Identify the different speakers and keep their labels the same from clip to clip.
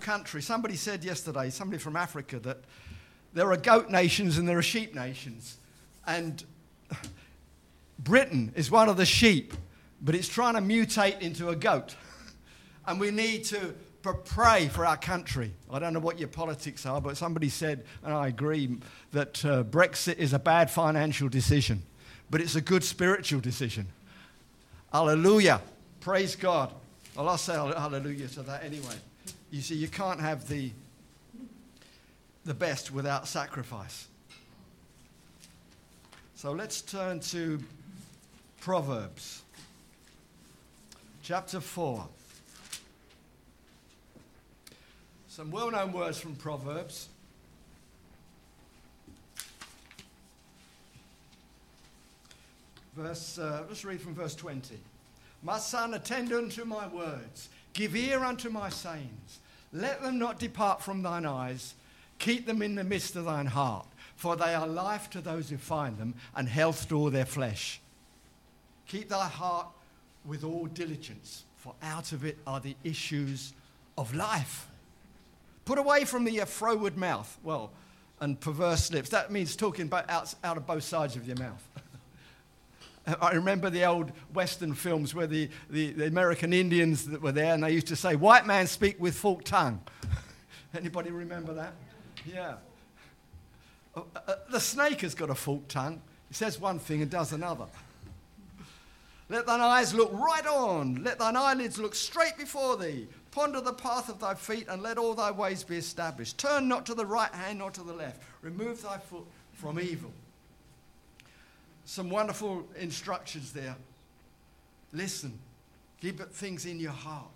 Speaker 1: country. Somebody said yesterday, somebody from Africa, that there are goat nations and there are sheep nations. And Britain is one of the sheep, but it's trying to mutate into a goat. And we need to pray for our country. I don't know what your politics are, but somebody said, and I agree, that Brexit is a bad financial decision, but it's a good spiritual decision. Hallelujah. Praise God. Well, I'll say hallelujah to that anyway. You see, you can't have the best without sacrifice. So let's turn to Proverbs, chapter 4. Some well-known words from Proverbs. Let's read from verse 20. My son, attend unto my words. Give ear unto my sayings. Let them not depart from thine eyes. Keep them in the midst of thine heart. For they are life to those who find them, and health to all their flesh. Keep thy heart with all diligence, for out of it are the issues of life. Put away from the froward mouth, and perverse lips. That means talking out of both sides of your mouth. I remember the old Western films where the American Indians that were there, and they used to say, white man speak with forked tongue. Anybody remember that? Yeah. The snake has got a forked tongue. It says one thing and does another. Let thine eyes look right on. Let thine eyelids look straight before thee. Ponder the path of thy feet, and let all thy ways be established. Turn not to the right hand, nor to the left. Remove thy foot from evil. Some wonderful instructions there. Listen. Keep things in your heart.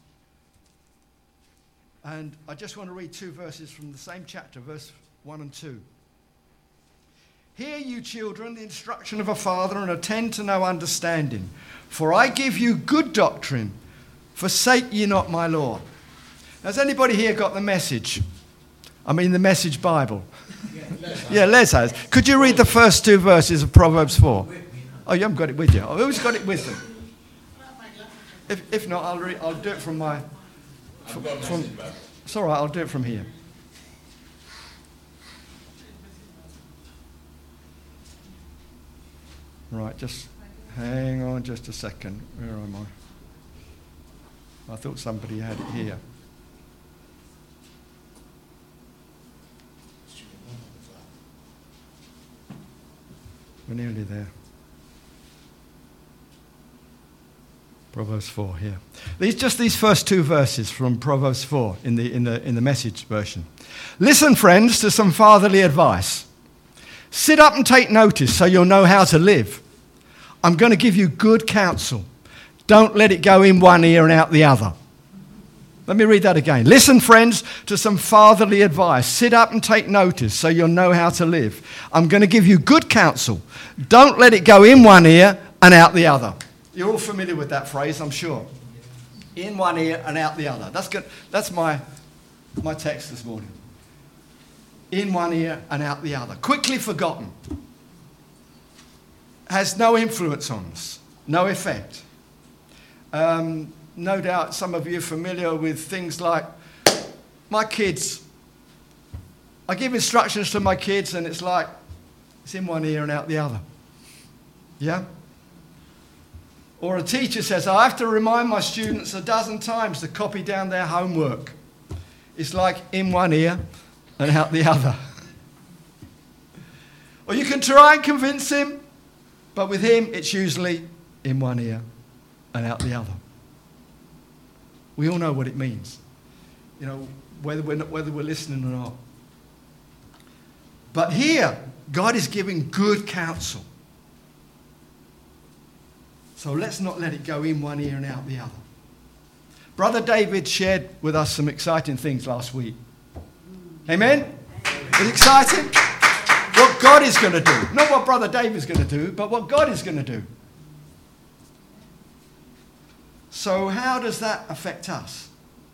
Speaker 1: And I just want to read 2 verses from the same chapter, verse 1 and 2. Hear, you children, the instruction of a father, and attend to no understanding. For I give you good doctrine. Forsake ye not my law. Has anybody here got the message? I mean the Message Bible. Yeah, Les has. Could you read the first 2 verses of Proverbs 4? Oh, you haven't got it with you. Oh, who's got it with them? If not, I'll do it from my... It's all right, I'll do it from here. Right, just hang on just a second. Where am I? I thought somebody had it here. We're nearly there. Proverbs 4 here. These first 2 verses from Proverbs 4 in the Message version. Listen, friends, to some fatherly advice. Sit up and take notice so you'll know how to live. I'm going to give you good counsel. Don't let it go in one ear and out the other. Let me read that again. Listen, friends, to some fatherly advice. Sit up and take notice so you'll know how to live. I'm going to give you good counsel. Don't let it go in one ear and out the other. You're all familiar with that phrase, I'm sure. In one ear and out the other. That's good. That's my text this morning. In one ear and out the other. Quickly forgotten. Has no influence on us. No effect. No doubt some of you are familiar with things like my kids. I give instructions to my kids and it's like it's in one ear and out the other. Yeah? Or a teacher says, I have to remind my students a dozen times to copy down their homework. It's like in one ear and out the other. Or you can try and convince him, but with him it's usually in one ear and out the other. We all know what it means, you know, whether we're listening or not. But here, God is giving good counsel. So let's not let it go in one ear and out the other. Brother David shared with us some exciting things last week. Amen? It's exciting? What God is going to do. Not what Brother David's going to do, but what God is going to do. So how does that affect us?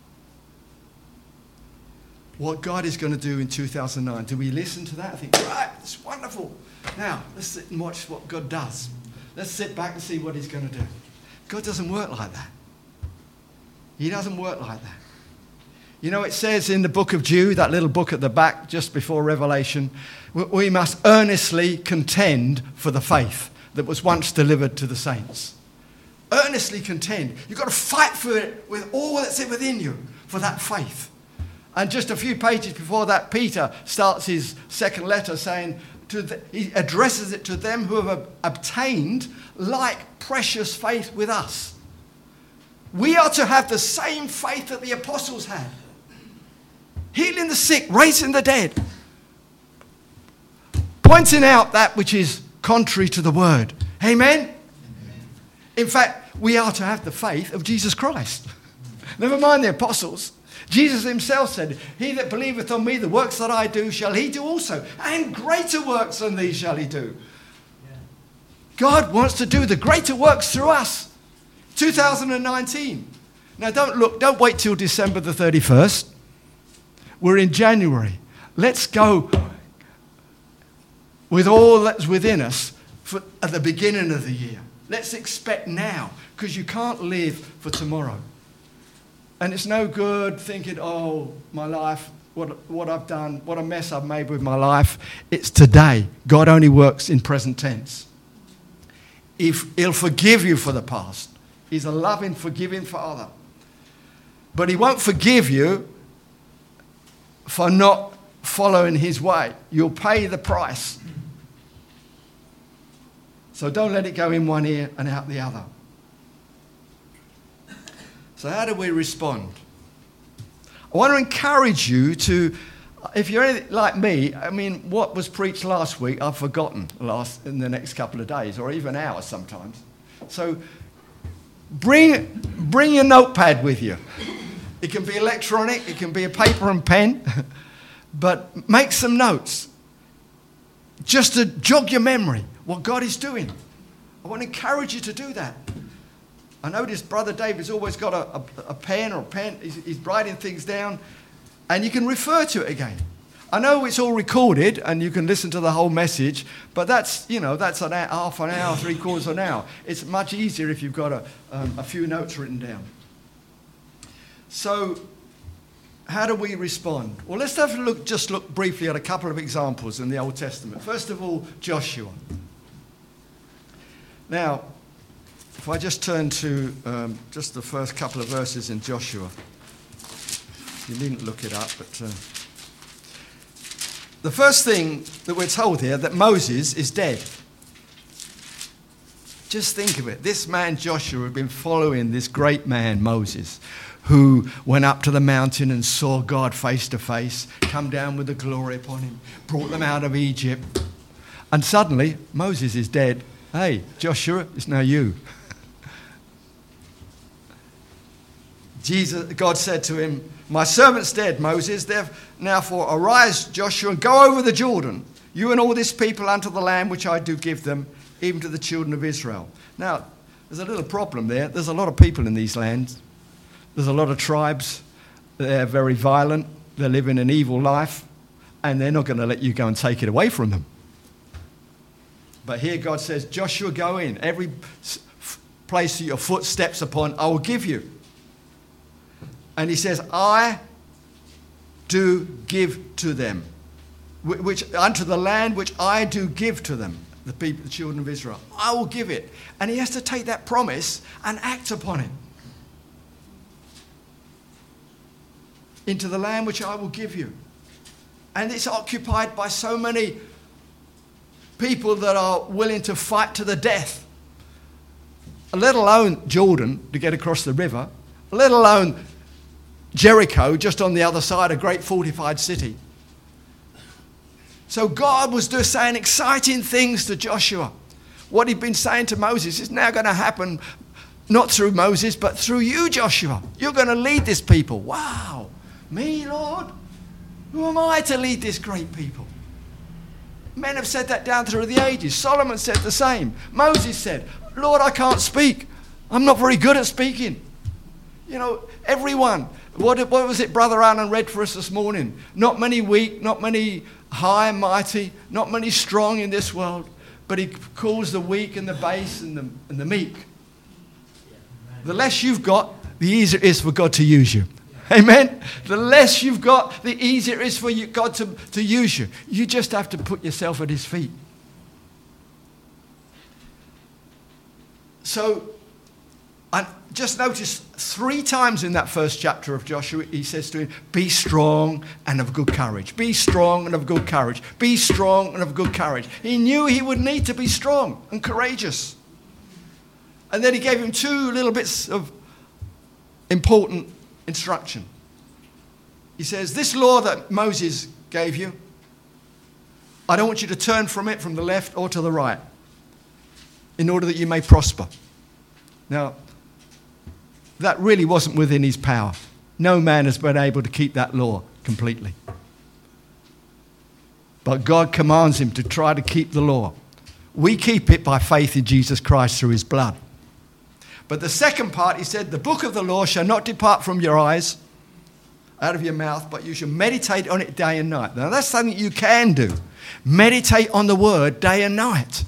Speaker 1: What God is going to do in 2009. Do we listen to that and think, right, it's wonderful. Now, let's sit and watch what God does. Let's sit back and see what he's going to do. God doesn't work like that. He doesn't work like that. You know, it says in the book of Jude, that little book at the back just before Revelation, we must earnestly contend for the faith that was once delivered to the saints. Earnestly contend. You've got to fight for it with all that's within you, for that faith. And just a few pages before that, Peter starts his second letter saying, he addresses it to them who have obtained like precious faith with us. We are to have the same faith that the apostles had. Healing the sick, raising the dead. Pointing out that which is contrary to the word. Amen? In fact, we are to have the faith of Jesus Christ. Never mind the apostles. Jesus himself said, he that believeth on me, the works that I do, shall he do also. And greater works than these shall he do. God wants to do the greater works through us. 2019. Now don't wait till December the 31st. We're in January. Let's go with all that's within us at the beginning of the year. Let's expect now, because you can't live for tomorrow. And it's no good thinking, oh, my life, what I've done, what a mess I've made with my life. It's today. God only works in present tense. He'll forgive you for the past. He's a loving, forgiving Father. But he won't forgive you for not following his way. You'll pay the price. So don't let it go in one ear and out the other. So how do we respond? I want to encourage you to, if you're anything like me, I mean, what was preached last week, I've forgotten in the next couple of days, or even hours sometimes. So bring your notepad with you. It can be electronic, it can be a paper and pen, but make some notes just to jog your memory, what God is doing. I want to encourage you to do that. I notice Brother David's always got a pen or a pen. He's writing things down, and you can refer to it again. I know it's all recorded, and you can listen to the whole message, but that's an hour, half an hour, 3/4 of an hour. It's much easier if you've got a few notes written down. So, how do we respond? Well, let's just look briefly at a couple of examples in the Old Testament. First of all, Joshua. Now, if I just turn to just the first couple of verses in Joshua. You needn't look it up, but the first thing that we're told here, that Moses is dead. Just think of it. This man Joshua had been following this great man Moses, who went up to the mountain and saw God face to face, come down with the glory upon him, brought them out of Egypt. And suddenly, Moses is dead. Hey, Joshua, it's now you. God said to him, my servant's dead, Moses. Therefore arise, Joshua, and go over the Jordan, you and all this people, unto the land which I do give them, even to the children of Israel. Now, there's a little problem there. There's a lot of people in these lands. There's a lot of tribes. They're very violent. They're living an evil life. And they're not going to let you go and take it away from them. But here God says, Joshua, go in. Every place that your foot steps upon, I will give you. And he says, I do give to them, which unto the land which I do give to them, the people, the children of Israel. I will give it. And he has to take that promise and act upon it. Into the land which I will give you. And it's occupied by so many people that are willing to fight to the death, let alone Jordan to get across the river, let alone Jericho, just on the other side, a great fortified city. So God was just saying exciting things to Joshua. What he'd been saying to Moses is now going to happen, not through Moses, but through you, Joshua. You're going to lead this people. Wow. Me, Lord? Who am I to lead this great people? Men have said that down through the ages. Solomon said the same. Moses said, Lord, I can't speak. I'm not very good at speaking. You know, everyone. What was it Brother Alan read for us this morning? Not many weak, not many high and mighty, not many strong in this world, but he calls the weak and the base and the meek. The less you've got, the easier it is for God to use you. Amen? The less you've got, the easier it is for you, God to use you. You just have to put yourself at his feet. So, I just notice 3 times in that first chapter of Joshua, he says to him, be strong and of good courage. Be strong and of good courage. Be strong and of good courage. He knew he would need to be strong and courageous. And then he gave him 2 little bits of important instruction. He says, this law that Moses gave you, I don't want you to turn from it from the left or to the right, in order that you may prosper. Now, that really wasn't within his power. No man has been able to keep that law completely. But God commands him to try to keep the law. We keep it by faith in Jesus Christ through his blood. But the second part, he said, the book of the law shall not depart from your eyes, out of your mouth, but you shall meditate on it day and night. Now, that's something you can do. Meditate on the word day and night.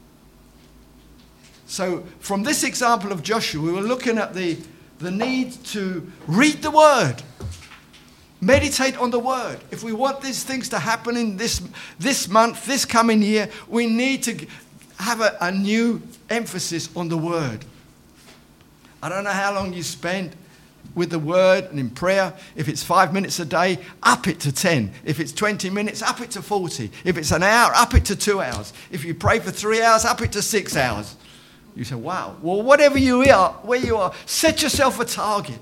Speaker 1: So from this example of Joshua, we were looking at the need to read the word. Meditate on the word. If we want these things to happen in this month, this coming year, we need to have a new emphasis on the word. I don't know how long you spend with the word and in prayer. If it's 5 minutes a day, up it to 10. If it's 20 minutes, up it to 40. If it's an hour, up it to 2 hours. If you pray for 3 hours, up it to 6 hours. You say, wow. Well, whatever you are, where you are, set yourself a target.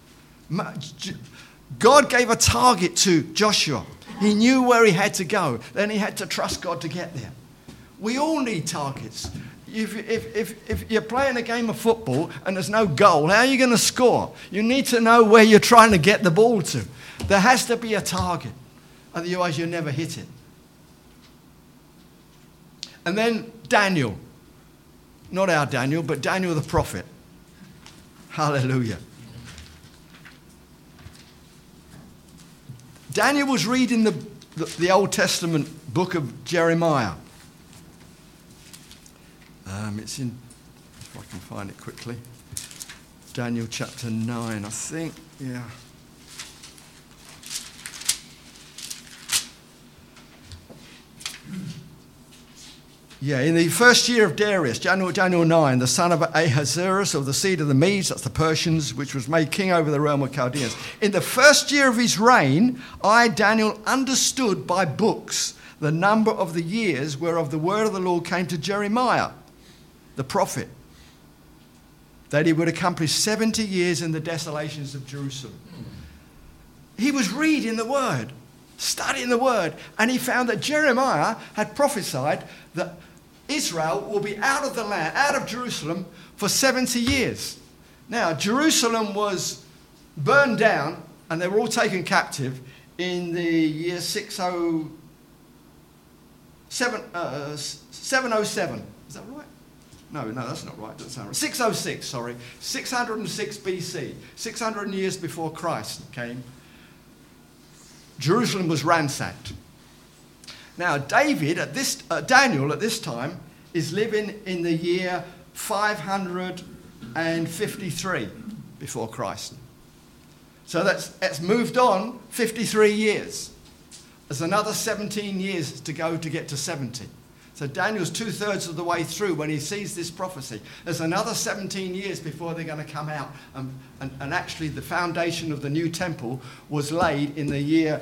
Speaker 1: God gave a target to Joshua. He knew where he had to go. Then he had to trust God to get there. We all need targets. If you're playing a game of football and there's no goal, how are you going to score? You need to know where you're trying to get the ball to. There has to be a target. Otherwise, you'll never hit it. And then Daniel. Not our Daniel, but Daniel the prophet. Hallelujah. Daniel was reading the Old Testament book of Jeremiah. It's in, if I can find it quickly, Daniel chapter 9, I think. Yeah. Yeah, in the first year of Darius, Daniel 9, the son of Ahasuerus of the seed of the Medes, that's the Persians, which was made king over the realm of Chaldeans. In the first year of his reign, I, Daniel, understood by books the number of the years whereof the word of the Lord came to Jeremiah, the prophet, that he would accomplish 70 years in the desolations of Jerusalem. He was reading the word, studying the word, and he found that Jeremiah had prophesied that Israel will be out of the land, out of Jerusalem, for 70 years. Now, Jerusalem was burned down, and they were all taken captive in the year 707. Is that right? No, that's not right. Doesn't sound right. 606, sorry. 606 BC. 600 years before Christ came. Jerusalem was ransacked. Now, Daniel at this time is living in the year 553 before Christ. So that's moved on 53 years. There's another 17 years to go to get to 70. So Daniel's 2/3 of the way through when he sees this prophecy. There's another 17 years before they're going to come out. And actually the foundation of the new temple was laid in the year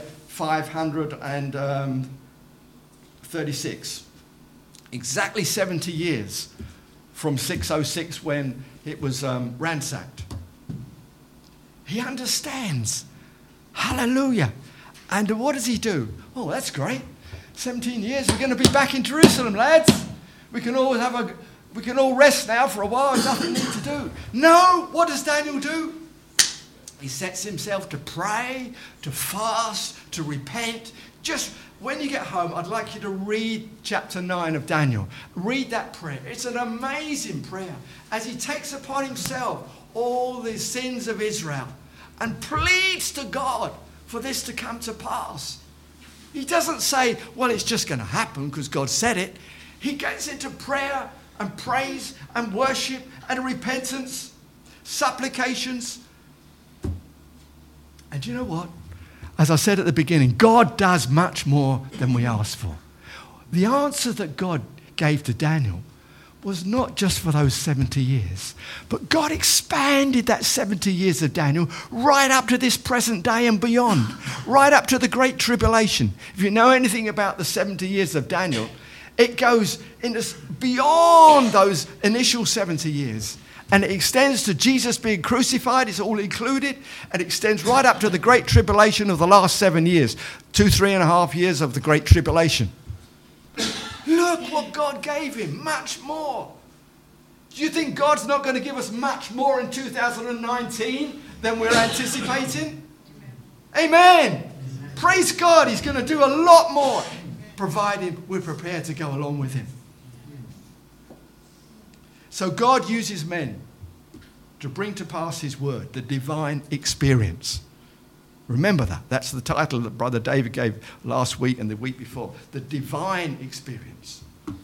Speaker 1: 536. Exactly 70 years from 606 when it was ransacked. He understands. Hallelujah. And what does he do? Oh, that's great. 17 years, we're going to be back in Jerusalem, lads. We can all rest now for a while, nothing need to do. No, what does Daniel do? He sets himself to pray, to fast, to repent. Just when you get home, I'd like you to read chapter 9 of Daniel. Read that prayer. It's an amazing prayer as he takes upon himself all the sins of Israel and pleads to God for this to come to pass. He doesn't say, well, it's just going to happen because God said it. He gets into prayer and praise and worship and repentance, supplications. And you know what? As I said at the beginning, God does much more than we ask for. The answer that God gave to Daniel was not just for those 70 years, but God expanded that 70 years of Daniel right up to this present day and beyond, right up to the Great Tribulation. If you know anything about the 70 years of Daniel, it goes into beyond those initial 70 years. And it extends to Jesus being crucified. It's all included. And it extends right up to the Great Tribulation of the last 7 years. 3.5 years of the Great Tribulation. Look what God gave him. Much more. Do you think God's not going to give us much more in 2019 than we're anticipating? Amen. Praise God. He's going to do a lot more, provided we're prepared to go along with him. So God uses men to bring to pass his word, the divine experience. Remember that. That's the title that Brother David gave last week and the week before. The divine experience.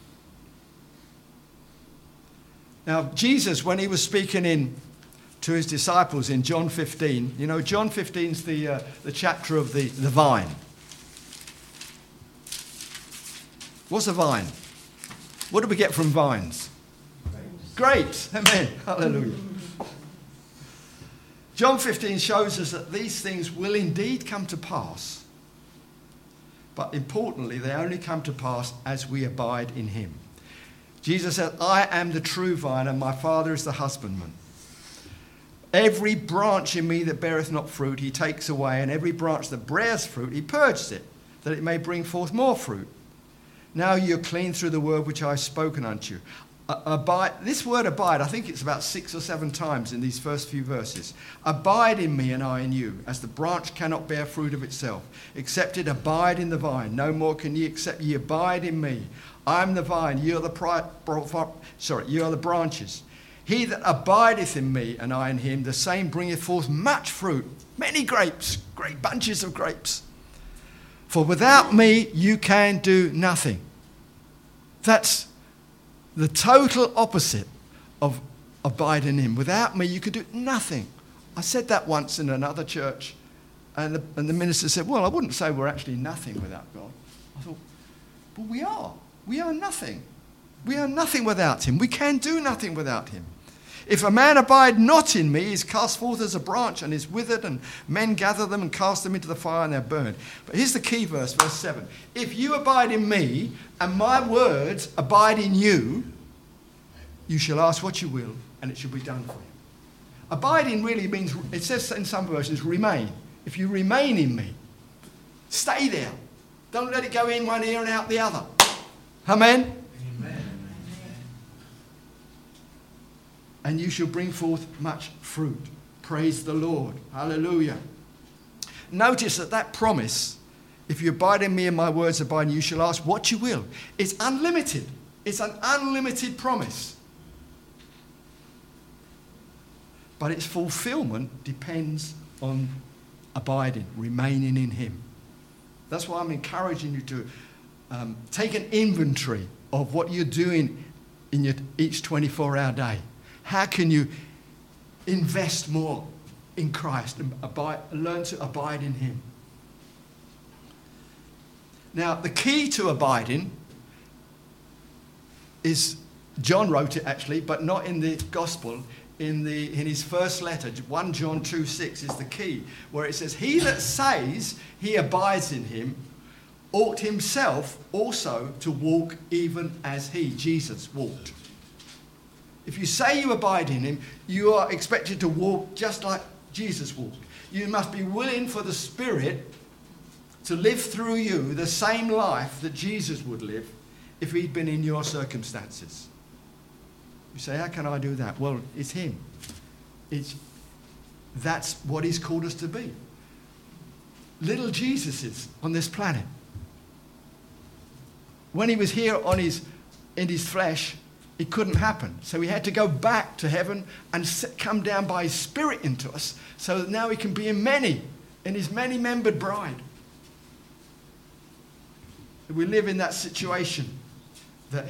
Speaker 1: Now, Jesus, when he was speaking to his disciples in John 15, you know, John 15 is the chapter of the vine. What's a vine? What do we get from vines? Grapes. Amen. Hallelujah. John 15 shows us that these things will indeed come to pass. But importantly, they only come to pass as we abide in him. Jesus said, I am the true vine and my Father is the husbandman. Every branch in me that beareth not fruit, he takes away, and every branch that bears fruit, he purges it, that it may bring forth more fruit. Now you're clean through the word which I have spoken unto you. Abide, this word abide, I think it's about 6 or 7 times in these first few verses. Abide in me and I in you, as the branch cannot bear fruit of itself, except it abide in the vine. No more can ye except ye abide in me. I am the vine, you are the branches. He that abideth in me and I in him, the same bringeth forth much fruit, many grapes, great bunches of grapes. For without me you can do nothing. That's the total opposite of abide in him. Without me, you can do nothing. I said that once in another church, and the minister said, well, I wouldn't say we're actually nothing without God. I thought, but we are. We are nothing. We are nothing without him. We can do nothing without him. If a man abide not in me, he is cast forth as a branch and is withered, and men gather them and cast them into the fire and they're burned. But here's the key verse, verse 7. If you abide in me and my words abide in you, you shall ask what you will and it shall be done for you. Abiding really means, it says in some versions, remain. If you remain in me, stay there. Don't let it go in one ear and out the other. Amen? And you shall bring forth much fruit. Praise the Lord. Hallelujah. Notice that promise, if you abide in me and my words abide in you, you shall ask what you will. It's unlimited. It's an unlimited promise. But its fulfillment depends on abiding, remaining in him. That's why I'm encouraging you to take an inventory of what you're doing in your each 24-hour day. How can you invest more in Christ and learn to abide in him? Now, the key to abiding is, John wrote it actually, but not in the gospel. In his first letter, 1 John 2:6 is the key, where it says, he that says he abides in him ought himself also to walk even as he, Jesus, walked. If you say you abide in him, you are expected to walk just like Jesus walked. You must be willing for the Spirit to live through you the same life that Jesus would live if he'd been in your circumstances. You say, how can I do that? Well, it's him. That's what he's called us to be. Little Jesuses on this planet. When he was here in his flesh, it couldn't happen. So he had to go back to heaven and come down by his Spirit into us so that now he can be in his many-membered bride. We live in that situation that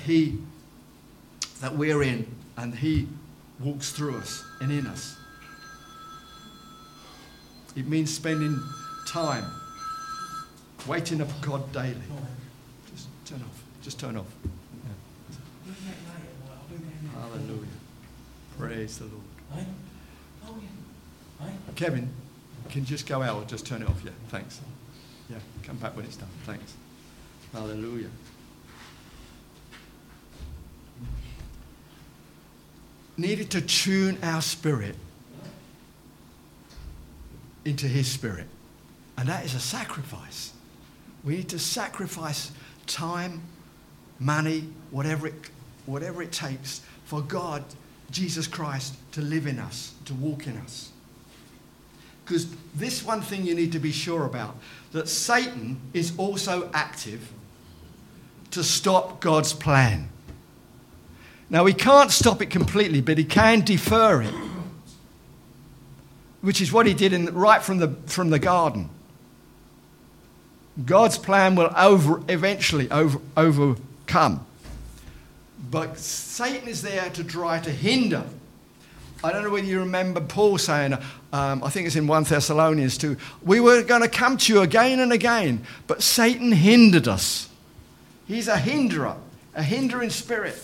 Speaker 1: we're in, and he walks through us and in us. It means spending time waiting upon God daily. Just turn off. Just turn off. Yeah. Hallelujah. Praise the Lord. Kevin, can you just go out or just turn it off? Yeah, thanks. Yeah, come back when it's done. Thanks. Hallelujah. Needed to tune our spirit into his spirit. And that is a sacrifice. We need to sacrifice time, money, whatever it takes for God, Jesus Christ, to live in us, to walk in us. Because this one thing you need to be sure about, that Satan is also active to stop God's plan. Now, he can't stop it completely, but he can defer it, which is what he did right from the garden. God's plan will eventually overcome. But Satan is there to try to hinder. I don't know whether you remember Paul saying, I think it's in 1 Thessalonians 2, we were going to come to you again and again, but Satan hindered us. He's a hinderer, a hindering spirit.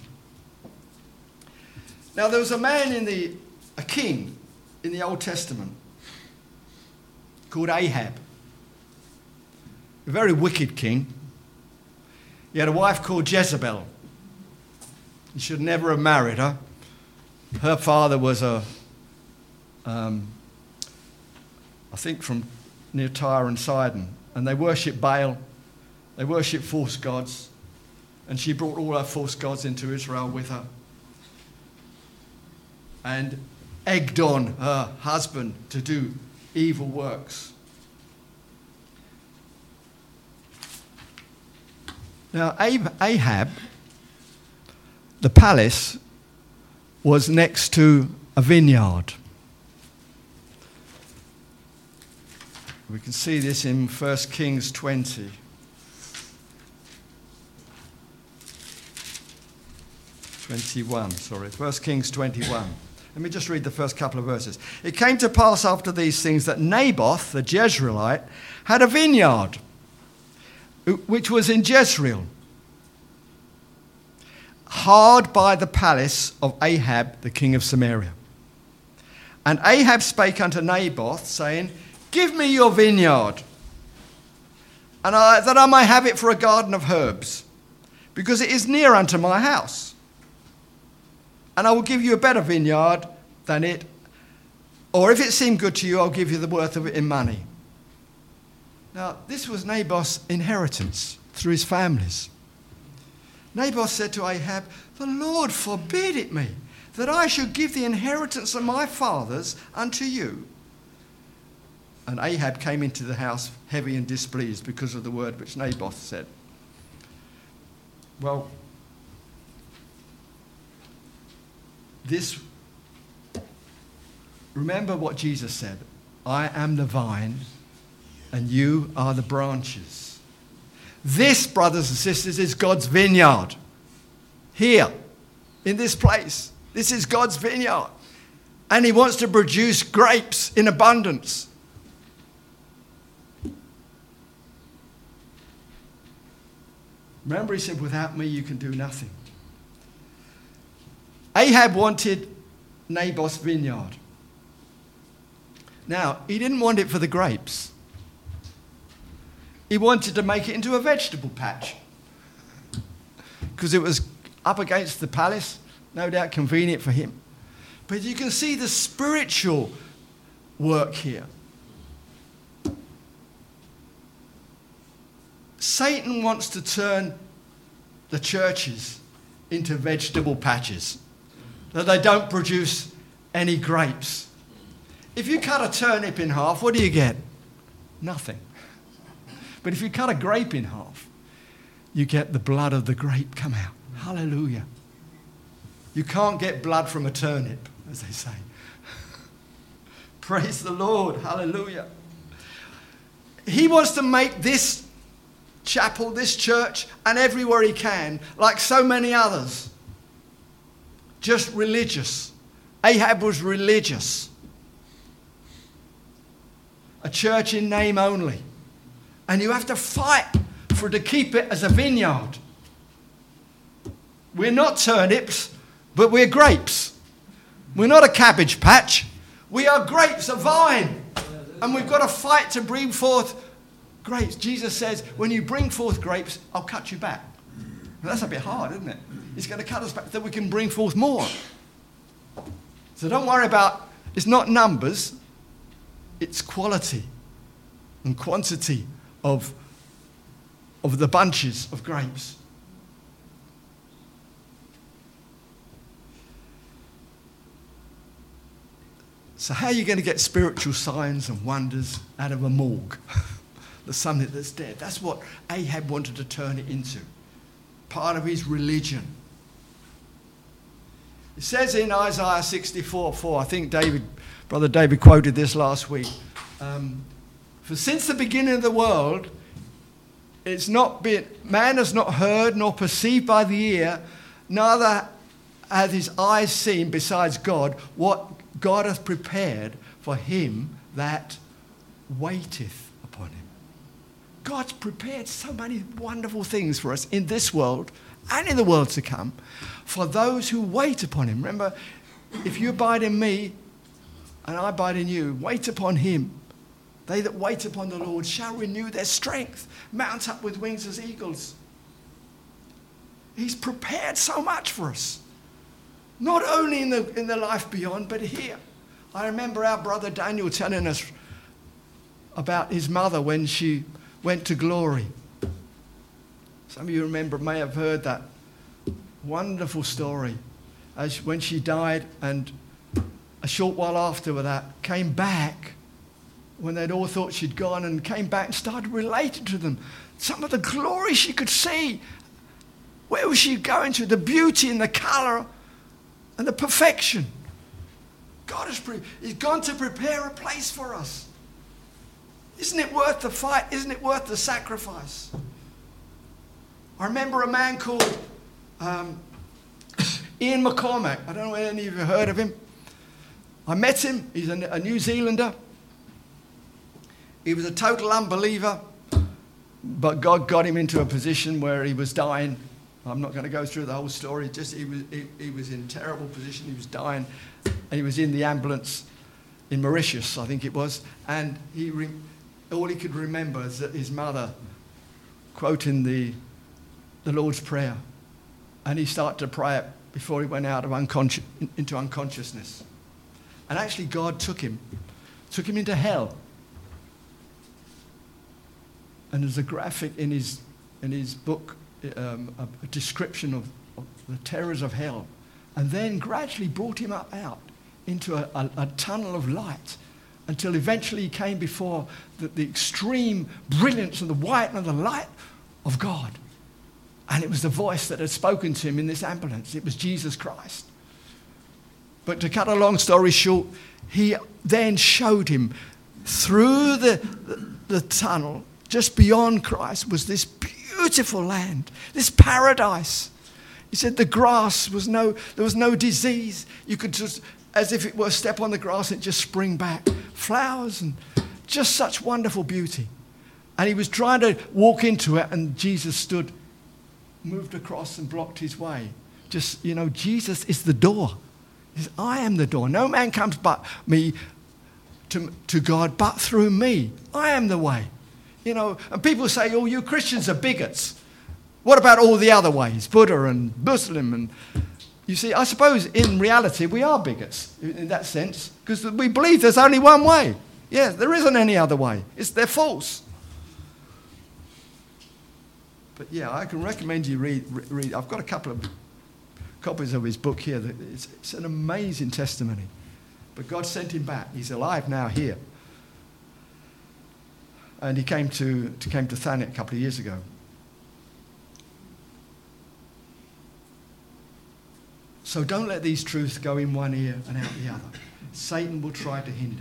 Speaker 1: Now, there was a king in the Old Testament called Ahab. A very wicked king. He had a wife called Jezebel. He should never have married her. Her father was I think from near Tyre and Sidon. And they worshipped Baal. They worshipped false gods. And she brought all her false gods into Israel with her. And egged on her husband to do evil works. Now, Ahab, the palace, was next to a vineyard. We can see this in 1 Kings 20. 21, 1 Kings 21. Let me just read the first couple of verses. It came to pass after these things that Naboth, the Jezreelite, had a vineyard, which was in Jezreel, hard by the palace of Ahab, the king of Samaria. And Ahab spake unto Naboth, saying, Give me your vineyard, and that I may have it for a garden of herbs, because it is near unto my house. And I will give you a better vineyard than it, or if it seem good to you, I'll give you the worth of it in money. Now, this was Naboth's inheritance through his families. Naboth said to Ahab, The Lord forbid it me, that I should give the inheritance of my fathers unto you. And Ahab came into the house heavy and displeased because of the word which Naboth said. Well, remember what Jesus said, I am the vine and you are the branches. This, brothers and sisters, is God's vineyard. Here, in this place, this is God's vineyard. And he wants to produce grapes in abundance. Remember, he said, without me you can do nothing. Ahab wanted Naboth's vineyard. Now, he didn't want it for the grapes. He wanted to make it into a vegetable patch. Because it was up against the palace, no doubt convenient for him. But you can see the spiritual work here. Satan wants to turn the churches into vegetable patches, that they don't produce any grapes. If you cut a turnip in half, what do you get? Nothing. But if you cut a grape in half, you get the blood of the grape come out. Hallelujah. You can't get blood from a turnip, as they say. Praise the Lord. Hallelujah. He wants to make this chapel, this church, and everywhere he can, like so many others, just religious. Ahab was religious. a church in name only. And you have to fight to keep it as a vineyard. We're not turnips, but we're grapes. We're not a cabbage patch. We are grapes, a vine. And we've got to fight to bring forth grapes. Jesus says, when you bring forth grapes, I'll cut you back. Well, that's a bit hard, isn't it? He's going to cut us back so we can bring forth more. So don't worry about, it's not numbers, it's quality and quantity of the bunches of grapes. So how are you going to get spiritual signs and wonders out of a morgue? There's something that's dead. That's what Ahab wanted to turn it into. Part of his religion. It says in Isaiah 64:4, I think Brother David quoted this last week. For since the beginning of the world, man has not heard nor perceived by the ear, neither hath his eyes seen besides God, what God hath prepared for him that waiteth upon him. God's prepared so many wonderful things for us in this world and in the world to come for those who wait upon him. Remember, if you abide in me and I abide in you, wait upon him. They that wait upon the Lord shall renew their strength, mount up with wings as eagles. He's prepared so much for us. Not only in the life beyond, but here. I remember our brother Daniel telling us about his mother when she went to glory. Some of you may have heard that wonderful story when she died, and a short while after that came back when they'd all thought she'd gone, and came back and started relating to them some of the glory she could see. Where was she going to? The beauty and the colour and the perfection. God he's gone to prepare a place for us. Isn't it worth the fight? Isn't it worth the sacrifice? I remember a man called Ian McCormack. I don't know if any of you have heard of him. I met him. He's a New Zealander. He was a total unbeliever, but God got him into a position where he was dying. I'm not going to go through the whole story. Just he was in a terrible position. He was dying, and he was in the ambulance in Mauritius, I think it was. And all he could remember is that his mother quoting the Lord's Prayer, and he started to pray it before he went out of into unconsciousness. And actually, God took him into hell. And there's a graphic in his book. A description of the terrors of hell, and then gradually brought him out into a tunnel of light until eventually he came before the extreme brilliance and the white and the light of God. And it was the voice that had spoken to him in this ambulance. It was Jesus Christ. But to cut a long story short, he then showed him through the tunnel, just beyond Christ, was this beautiful land, this paradise. He said the grass there was no disease. You could just, as if it were a step on the grass, and just spring back. Flowers and just such wonderful beauty. And he was trying to walk into it, and Jesus moved across and blocked his way. Jesus is the door. He says, I am the door. No man comes but me to God but through me. I am the way. And people say, oh, you Christians are bigots. What about all the other ways? Buddha and Muslim. And you see, I suppose in reality we are bigots in that sense, because we believe there's only one way. Yeah, there isn't any other way. They're false. But yeah, I can recommend you read. I've got a couple of copies of his book here. It's an amazing testimony. But God sent him back. He's alive now here. And he came to Thanet a couple of years ago. So don't let these truths go in one ear and out the other. Satan will try to hinder.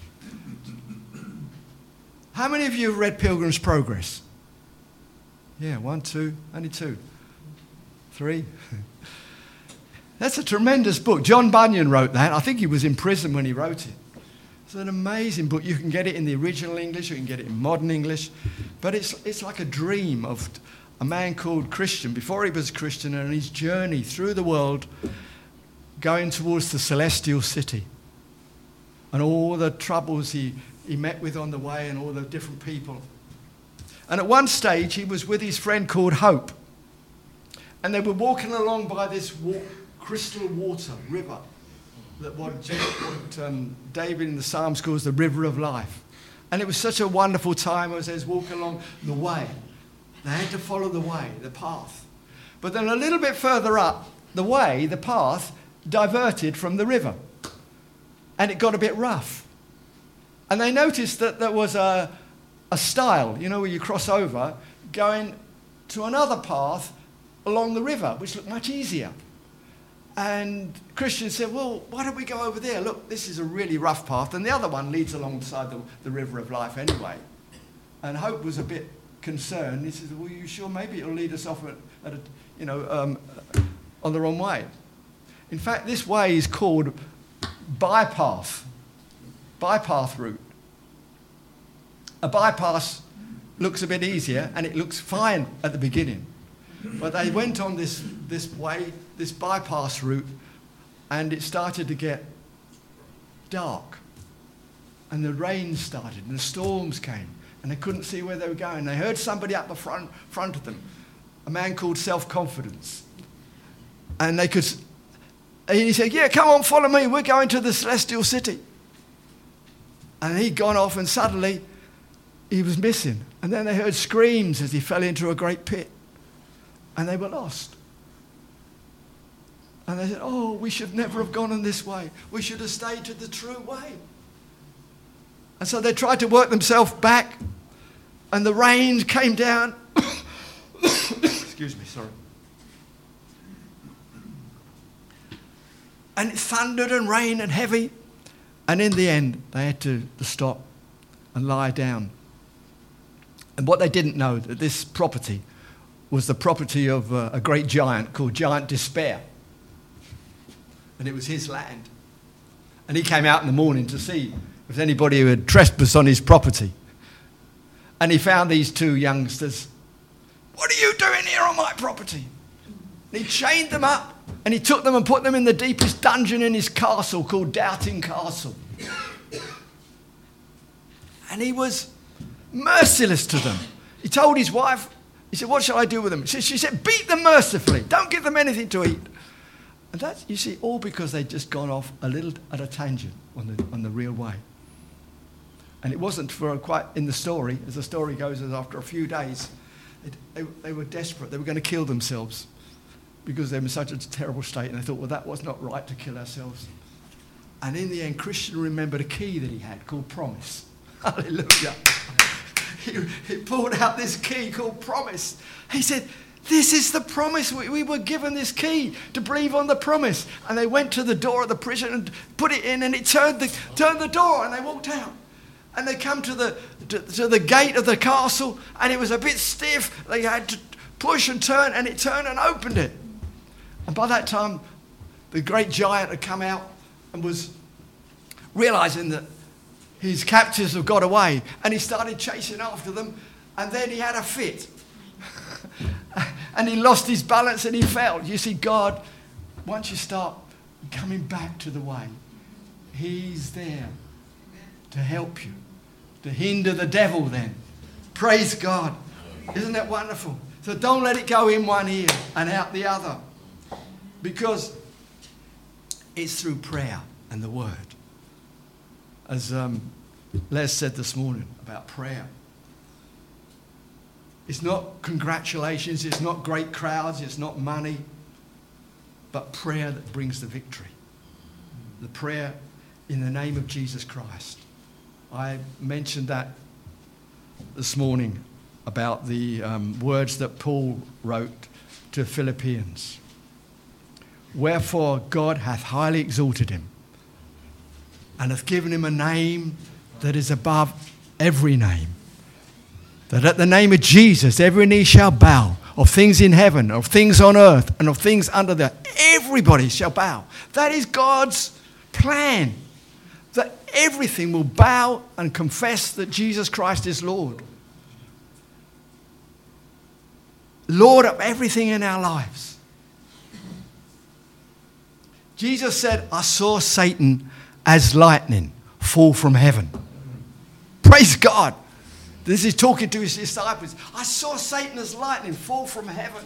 Speaker 1: How many of you have read Pilgrim's Progress? Yeah, 1, 2, only 2. 3. That's a tremendous book. John Bunyan wrote that. I think he was in prison when he wrote it. It's It's an amazing book. You can get it in the original English, you can get it in modern English, but it's like a dream of a man called Christian, before he was Christian, and his journey through the world going towards the celestial city, and all the troubles he met with on the way, and all the different people. And at one stage, he was with his friend called Hope, and they were walking along by this crystal water river, that what David in the Psalms calls the river of life. And it was such a wonderful time as they was walking along the way. They had to follow the way, the path. But then a little bit further up, the path, diverted from the river. And it got a bit rough. And they noticed that there was a stile, you know, where you cross over, going to another path along the river, which looked much easier. And Christian said, well, why don't we go over there? Look, this is a really rough path, and the other one leads alongside the river of life anyway. And Hope was a bit concerned. He said, well, you sure maybe it'll lead us off on the wrong way? In fact, this way is called bypath route. A bypass looks a bit easier, and it looks fine at the beginning. But they went on this way, this bypass route, and it started to get dark. And the rain started, and the storms came, and they couldn't see where they were going. They heard somebody up the front of them, a man called Self-Confidence. And he said, yeah, come on, follow me, we're going to the celestial city. And he'd gone off, and suddenly he was missing. And then they heard screams as he fell into a great pit. And they were lost. And they said, oh, we should never have gone in this way. We should have stayed to the true way. And so they tried to work themselves back, and the rain came down. Excuse me, sorry. And it thundered and rained and heavy. And in the end, they had to stop and lie down. And what they didn't know, that this property was the property of a great giant called Giant Despair. And it was his land. And he came out in the morning to see if anybody who had trespassed on his property. And he found these two youngsters. What are you doing here on my property? And he chained them up, and he took them and put them in the deepest dungeon in his castle called Doubting Castle. And he was merciless to them. He told his wife, he said, what shall I do with them? She said, beat them mercifully. Don't give them anything to eat. And that's, you see, all because they'd just gone off a little at a tangent on the real way. And it wasn't for quite, in the story, as the story goes, as after a few days, they were desperate. They were going to kill themselves because they were in such a terrible state. And they thought, well, that was not right to kill ourselves. And in the end, Christian remembered a key that he had called promise. Hallelujah. He pulled out this key called promise. He said, this is the promise. We were given this key to believe on the promise. And they went to the door of the prison and put it in, and it turned the door, and they walked out. And they come to the gate of the castle, and it was a bit stiff. They had to push and turn, and it turned and opened it. And by that time, the great giant had come out and was realizing that his captors have got away, and he started chasing after them, and then he had a fit. And he lost his balance and he fell. You see, God, once you start coming back to the way, he's there to help you, to hinder the devil then. Praise God. Isn't that wonderful? So don't let it go in one ear and out the other, because it's through prayer and the word. As Les said this morning about prayer. It's not congratulations, it's not great crowds, it's not money, but prayer that brings the victory. The prayer in the name of Jesus Christ. I mentioned that this morning about the words that Paul wrote to Philippians. Wherefore God hath highly exalted him, and hath given him a name that is above every name, that at the name of Jesus every knee shall bow, of things in heaven, of things on earth, and of things under the earth. Everybody shall bow. That is God's plan, that everything will bow and confess that Jesus Christ is Lord. Lord of everything in our lives. Jesus said, I saw Satan as lightning fall from heaven. Praise God. This is talking to his disciples. I saw Satan as lightning fall from heaven.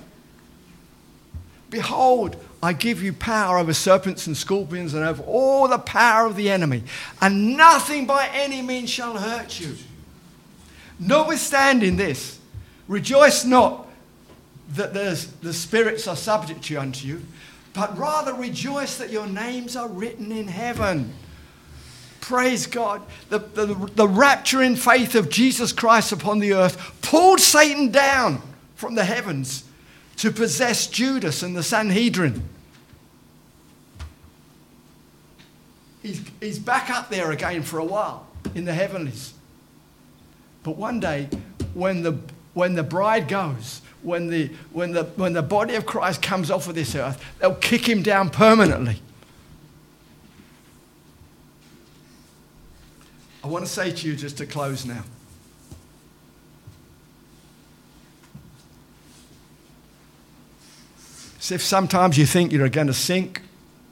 Speaker 1: Behold, I give you power over serpents and scorpions and over all the power of the enemy, and nothing by any means shall hurt you. Notwithstanding this, rejoice not that the spirits are subject unto you, but rather rejoice that your names are written in heaven. Praise God. The rapturing faith of Jesus Christ upon the earth pulled Satan down from the heavens to possess Judas and the Sanhedrin. He's back up there again for a while in the heavenlies. But one day, when the bride goes, when the body of Christ comes off of this earth, they'll kick him down permanently. I want to say to you, just to close now, so if sometimes you think you're going to sink,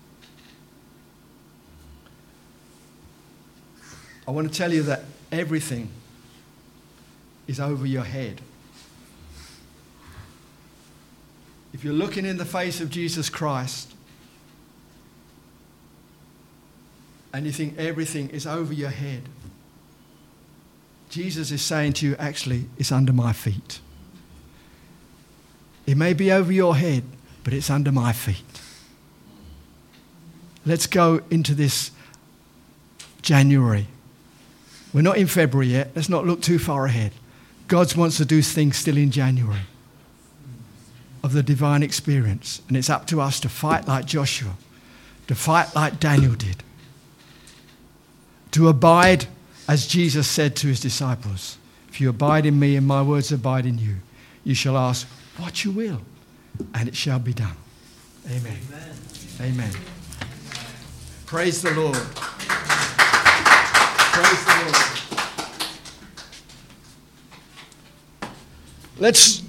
Speaker 1: I want to tell you that everything is over your head. If you're looking in the face of Jesus Christ and you think everything is over your head, Jesus is saying to you, actually, it's under my feet. It may be over your head, but it's under my feet. Let's go into this January. We're not in February yet. Let's not look too far ahead. God wants to do things still in January of the divine experience. And it's up to us to fight like Joshua, to fight like Daniel did, to abide as Jesus said to his disciples, if you abide in me and my words abide in you, you shall ask what you will, and it shall be done. Amen. Amen. Amen. Praise the Lord. Praise the Lord. Let's